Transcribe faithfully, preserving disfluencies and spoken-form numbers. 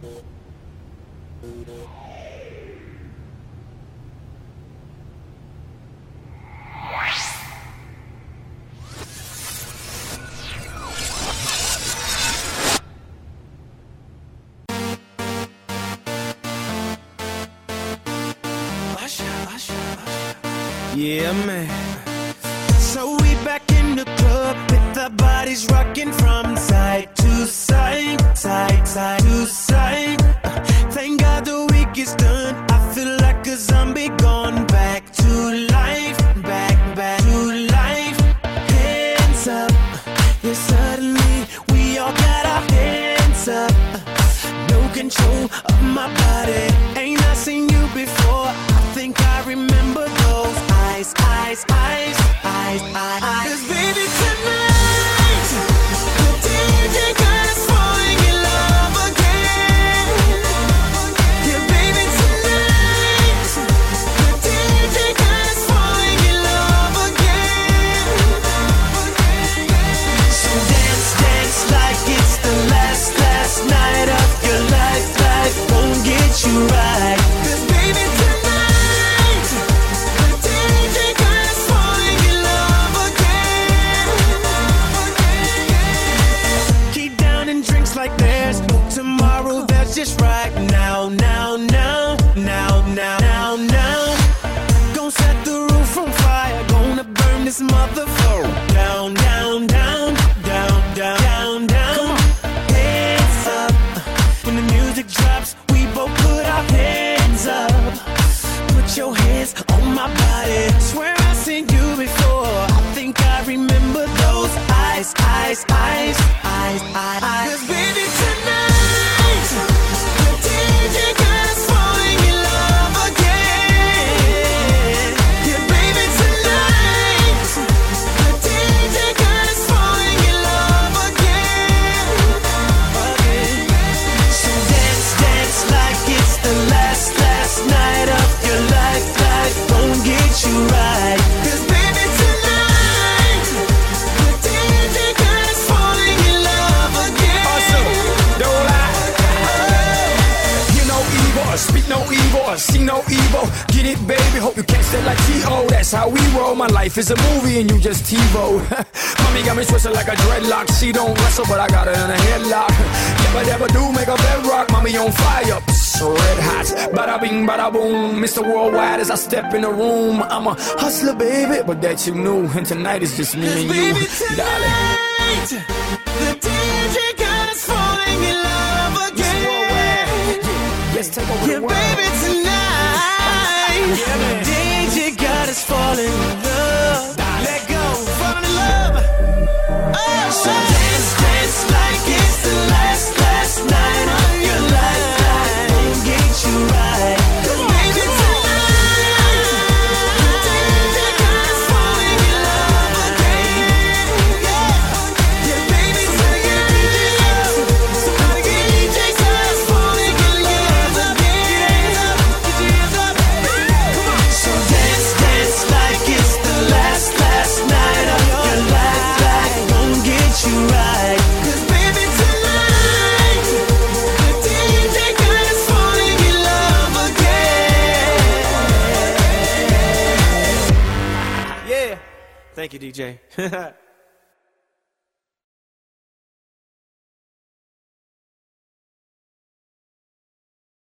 Yeah, man. So we back in the club with the bodies rocking from side to side, side, side to side. Uh, thank God the week is done. I feel like a zombie gone back to life, back, back to life. Hands up, yeah, suddenly we all got our hands up. Uh, no control of my body. Ain't I seen you before? I think I remember those eyes, eyes, eyes, eyes, eyes. 'Cause baby tonight, the D J got us falling in love again. Yeah, baby tonight, the D J got us falling in love again. So dance, dance like it's the last, last night of your life. Life won't get you right. 'Cause baby tonight, the D J got us falling in love again. Keep down and drinks like there's no tomorrow. That's just right now, now, now, now, now, now, now. Gonna set the roof on fire. Gonna burn this motherfucker down, down, down, down, down, down, down. Hands up. When the music drops, we both put our hands up. Put your hands on my body. Swear I've seen you before. I think I remember those eyes, eyes, eyes, eyes, eyes. 'Cause baby tonight, the D J got us falling in love again. Yeah, baby tonight, the D J got us falling in love again. Again. So dance, dance like it's the last, last night of your life. Life won't get you right. 'Cause baby tonight, the D J got us falling in love again. Awesome, don't lie. You know evil, speak no evil, see no evil. Get it, baby, hope you catch that like T O. That's how we roll. My life is a movie and you just TiVo. Mommy got me twisted like a dreadlock. She don't wrestle, but I got her in a headlock. Never, never do make a bedrock. Mommy on fire, so red hot. Bada bing, bada boom. Mister Worldwide as I step in the room. I'm a hustler, baby, but that you knew. And tonight is just me and you, Baby darling. tonight, the D J got us falling in love again. Let's take over Yeah, the world. baby tonight, the D J got us falling in love. Let go, fall in love. Oh, so dance, dance like it's the last, last night of your life. Life won't get you right. 'Cause baby tonight, the D J got us falling in love again. Yeah, yeah, baby tonight, somebody get D J got us falling in love again. Get your hands up, come on. So dance, dance like it's the last, last night of your life. Life won't get you right. 'Cause baby tonight, the D J got us falling in love again. Yeah, thank you, D J.